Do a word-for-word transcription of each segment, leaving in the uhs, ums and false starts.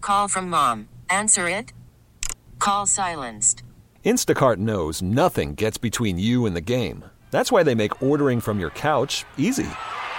Call from mom. Answer it. Call silenced. Instacart knows nothing gets between you and the game. That's why they make ordering from your couch easy.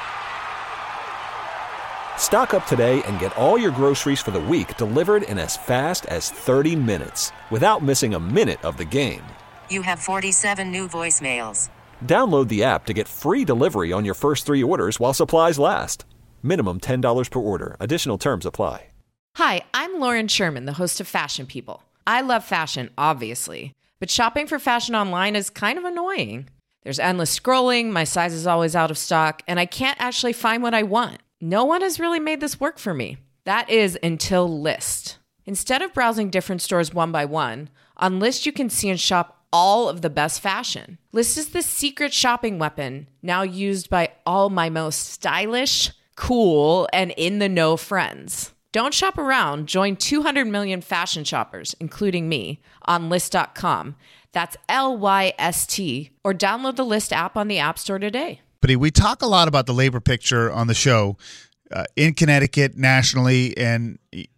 Stock up today and get all your groceries for the week delivered in as fast as thirty minutes without missing a minute of the game. You have forty-seven new voicemails. Download the app to get free delivery on your first three orders while supplies last. Minimum ten dollars per order. Additional terms apply. Hi, I'm Lauren Sherman, the host of Fashion People. I love fashion, obviously, but shopping for fashion online is kind of annoying. There's endless scrolling, my size is always out of stock, and I can't actually find what I want. No one has really made this work for me. That is until Lyst. Instead of browsing different stores one by one, on Lyst you can see and shop all of the best fashion. Lyst is the secret shopping weapon now used by all my most stylish, cool, and in-the-know friends. Don't shop around. Join two hundred million fashion shoppers, including me, on Lyst dot com. That's L Y S T, or download the Lyst app on the App Store today. But we talk a lot about the labor picture on the show uh, in Connecticut, nationally, and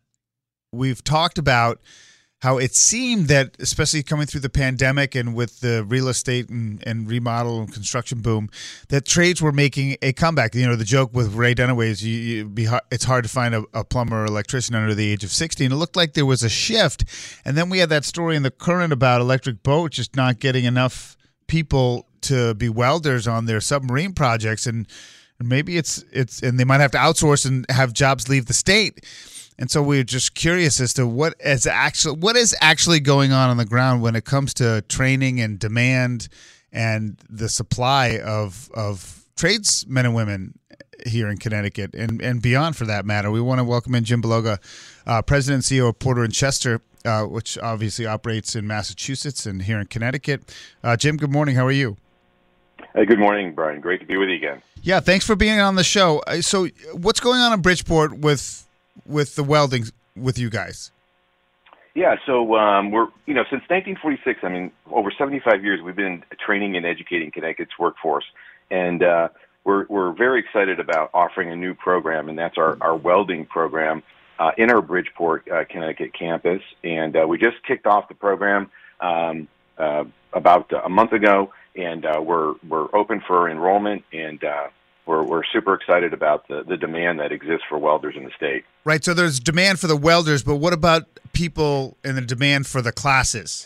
we've talked about how it seemed that, especially coming through the pandemic and with the real estate and, and remodel and construction boom, that trades were making a comeback. You know, the joke with Ray Dunaway is you, you be, it's hard to find a, a plumber or electrician under the age of sixty. And it looked like there was a shift. And then we had that story in the Current about Electric Boat just not getting enough people to be welders on their submarine projects. And maybe it's it's and they might have to outsource and have jobs leave the state. And so we're just curious as to what is actually what is actually going on on the ground when it comes to training and demand and the supply of of tradesmen and women here in Connecticut and, and beyond, for that matter. We want to welcome in Jim Beloga, uh, President and C E O of Porter and Chester, uh, which obviously operates in Massachusetts and here in Connecticut. Uh, Jim, good morning. How are you? Hey, good morning, Brian. Great to be with you again. Yeah, thanks for being on the show. So what's going on in Bridgeport with with the welding with you guys? Yeah, so um, we're, you know, since nineteen forty-six, I mean, over seventy-five years, we've been training and educating Connecticut's workforce. And uh, we're we're very excited about offering a new program, and that's our, our welding program uh, in our Bridgeport, uh, Connecticut campus. And uh, we just kicked off the program um, uh, about a month ago, and uh, we're we're open for enrollment, and uh, we're we're super excited about the, the demand that exists for welders in the state. Right, so there's demand for the welders, but what about people and the demand for the classes?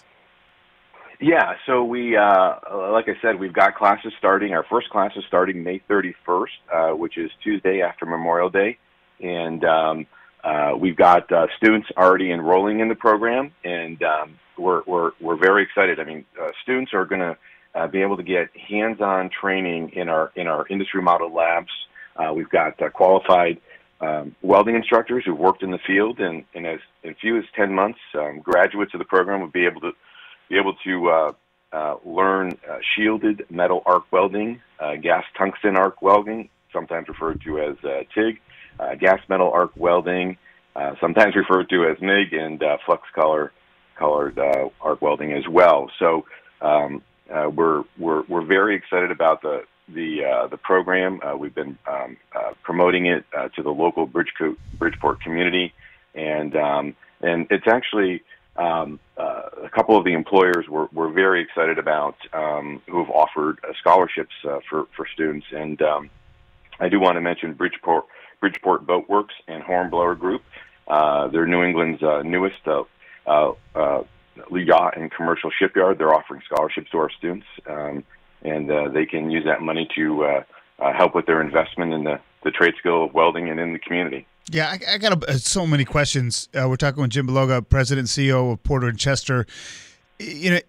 Yeah, so we, uh, like I said, we've got classes starting. Our first class is starting May thirty-first, uh, which is Tuesday after Memorial Day, and um, uh, we've got uh, students already enrolling in the program, and um, we're we're we're very excited. I mean, uh, students are going to uh, be able to get hands-on training in our in our industry model labs. Uh, we've got uh, qualified um, welding instructors who've worked in the field, and, and as, as few as ten months, um, graduates of the program will be able to be able to uh, uh, learn uh, shielded metal arc welding, uh, gas tungsten arc welding, sometimes referred to as uh, TIG, uh, gas metal arc welding, uh, sometimes referred to as MIG, and uh, flux color colored uh, arc welding as well. So um, uh, we're we're we're very excited about the the uh, the program. Uh, we've been um, uh, promoting it uh, to the local Bridgeco- Bridgeport community, and um, and it's actually. Um, uh, a couple of the employers were, were very excited about um, who have offered uh, scholarships uh, for, for students. And um, I do want to mention Bridgeport, Bridgeport Boat Works and Hornblower Group. Uh, they're New England's uh, newest uh, uh, uh, yacht and commercial shipyard. They're offering scholarships to our students, um, and uh, they can use that money to uh, uh, help with their investment in the, the trade skill of welding and in the community. Yeah, I, I got a, so many questions. Uh, we're talking with Jim Beloga, President and C E O of Porter and Chester. You know,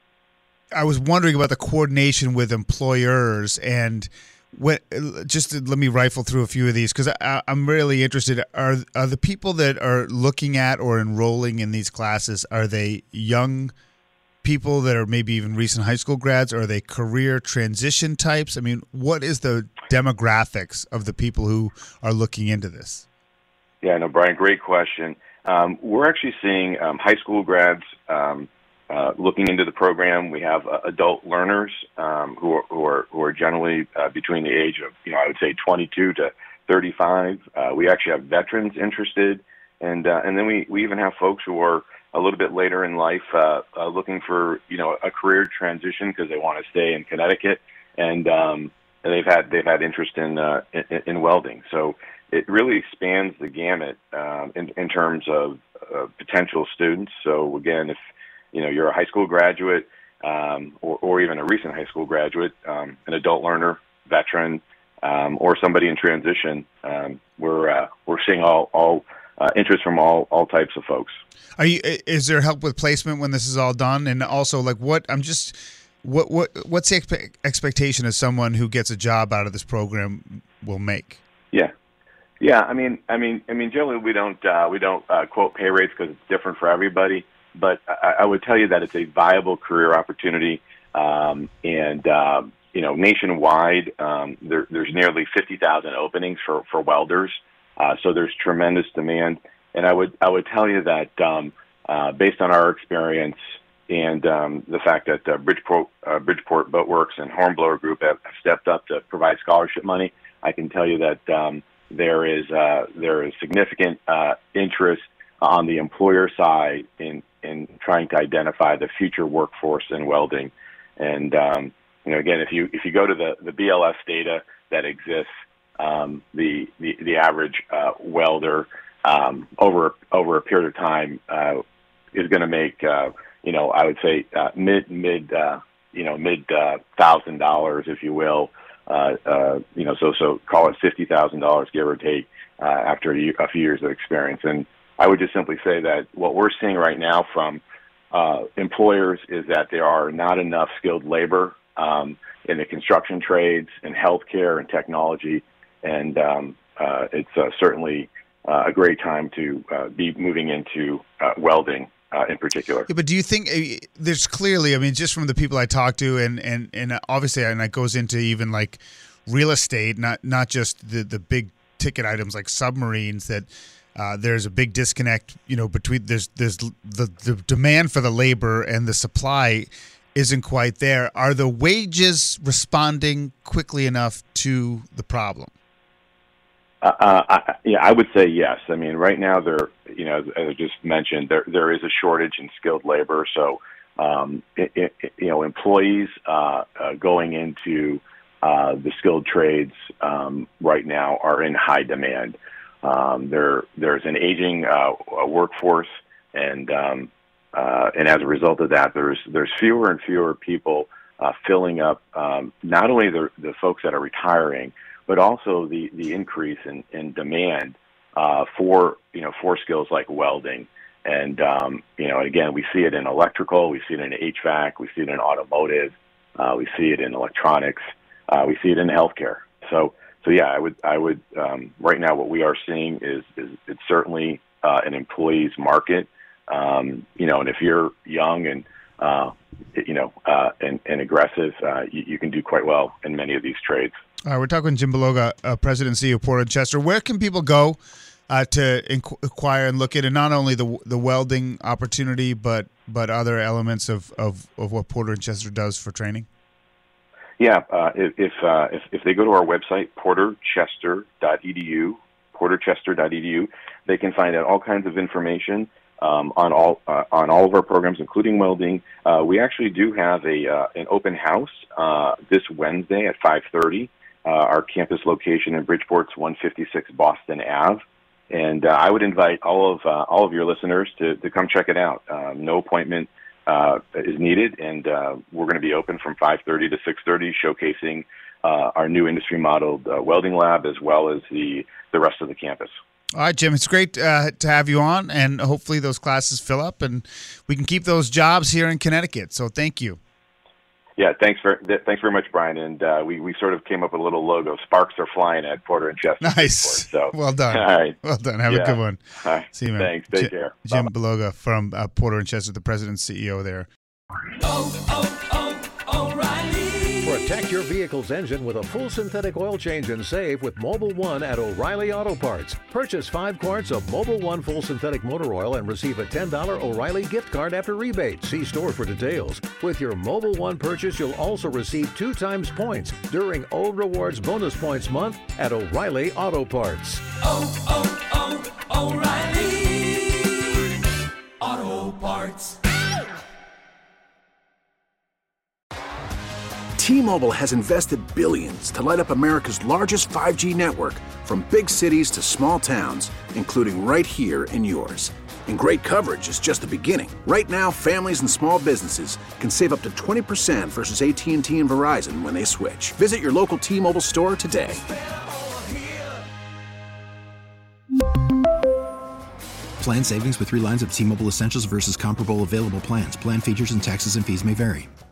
I was wondering about the coordination with employers, and what. Just to, let me rifle through a few of these because I'm really interested. Are are the people that are looking at or enrolling in these classes, are they young people that are maybe even recent high school grads? Or are they career transition types? I mean, what is the demographics of the people who are looking into this? Yeah, no, Brian, great question. Um, we're actually seeing um, high school grads um, uh, looking into the program. We have uh, adult learners um, who are who are, who are generally uh, between the age of, you know, I would say twenty-two to thirty-five. Uh, we actually have veterans interested, And uh, and then we, we even have folks who are a little bit later in life uh, uh, looking for, you know, a career transition because they want to stay in Connecticut, and, um, and they've had they've had interest in, uh, in in welding. So it really expands the gamut um, in, in terms of uh, potential students. So again, if you know you're a high school graduate um, or, or even a recent high school graduate, um, an adult learner, veteran, um, or somebody in transition, um, we're uh, we're seeing all all. Uh, interest from all, all types of folks. Are you? Is there help with placement when this is all done? And also, like, what I'm just, what what what's the expe- expectation of someone who gets a job out of this program will make? Yeah, yeah. I mean, I mean, I mean, generally we don't uh, we don't uh, quote pay rates because it's different for everybody. But I, I would tell you that it's a viable career opportunity, um, and uh, you know, nationwide, um, there, there's nearly fifty thousand openings for for welders. Uh, so there's tremendous demand, and I would I would tell you that um, uh, based on our experience and um, the fact that uh, Bridgeport uh, Bridgeport Boatworks and Hornblower Group have stepped up to provide scholarship money, I can tell you that um, there is uh, there is significant uh, interest on the employer side in in trying to identify the future workforce in welding. And um, you know, again, if you if you go to the the B L S data that exists. Um, the, the the average uh, welder um, over over a period of time uh, is going to make uh, you know I would say uh, mid mid uh, you know mid uh, thousand dollars, if you will, uh, uh, you know so so call it fifty thousand dollars, give or take, uh, after a, year, a few years of experience. And I would just simply say that what we're seeing right now from uh, employers is that there are not enough skilled labor um, in the construction trades, in healthcare, and technology. And um, uh, it's uh, certainly uh, a great time to uh, be moving into uh, welding uh, in particular. Yeah, but do you think uh, there's clearly, I mean, just from the people I talk to, and, and, and obviously, and it goes into even like real estate, not not just the, the big ticket items like submarines, that uh, there's a big disconnect, you know, between there's there's the, the demand for the labor and the supply isn't quite there. Are the wages responding quickly enough to the problem? Uh, I, yeah, I would say yes. I mean, right now there, you know, as I just mentioned, there there is a shortage in skilled labor. So, um, it, it, you know, employees uh, uh, going into uh, the skilled trades um, right now are in high demand. Um, there there's an aging uh, workforce, and um, uh, and as a result of that, there's there's fewer and fewer people uh, filling up um, not only the the folks that are retiring, but also the, the increase in, in demand uh, for you know for skills like welding. And um, you know again, we see it in electrical, we see it in H V A C, we see it in automotive, uh, we see it in electronics, uh, we see it in healthcare. So so yeah, I would I would um, right now what we are seeing is is it's certainly uh, an employee's market. Um, you know, and if you're young and uh, you know uh, and, and aggressive, uh, you, you can do quite well in many of these trades. All right, we're talking with Jim Beloga, uh, President and C E O of Porter and Chester. Where can people go uh, to inqu- inquire and look at not only the the welding opportunity, but but other elements of, of, of what Porter and Chester does for training? Yeah, uh, if if, uh, if if they go to our website, porter chester dot e d u, porter chester dot e d u, they can find out all kinds of information um, on all uh, on all of our programs, including welding. Uh, we actually do have a uh, an open house uh, this Wednesday at five thirty. Uh, our campus location in Bridgeport's one fifty-six Boston Avenue, and uh, I would invite all of uh, all of your listeners to, to come check it out. Um, no appointment uh, is needed, and uh, we're going to be open from five thirty to six thirty, showcasing uh, our new industry-modeled uh, welding lab as well as the the rest of the campus. All right, Jim, it's great uh, to have you on, and hopefully those classes fill up, and we can keep those jobs here in Connecticut. So thank you. Yeah, thanks for thanks very much, Brian. And uh, we we sort of came up with a little logo. Sparks are flying at Porter and Chester. Nice. So well done. All right. Well done. Have yeah. a good one. All right. See you, man. Thanks. Take J- care. Jim Bye-bye. Beloga from uh, Porter and Chester, the president and C E O there. Oh, oh, oh, O'Reilly. Protect your vehicle's engine with a full synthetic oil change and save with Mobil one at O'Reilly Auto Parts. Purchase five quarts of Mobil one full synthetic motor oil and receive a ten dollars O'Reilly gift card after rebate. See store for details. With your Mobil one purchase, you'll also receive two times points during O Rewards Bonus Points Month at O'Reilly Auto Parts. Oh, oh, oh, O'Reilly. T-Mobile has invested billions to light up America's largest five G network, from big cities to small towns, including right here in yours. And great coverage is just the beginning. Right now, families and small businesses can save up to twenty percent versus A T and T and Verizon when they switch. Visit your local T-Mobile store today. Plan savings with three lines of T-Mobile Essentials versus comparable available plans. Plan features and taxes and fees may vary.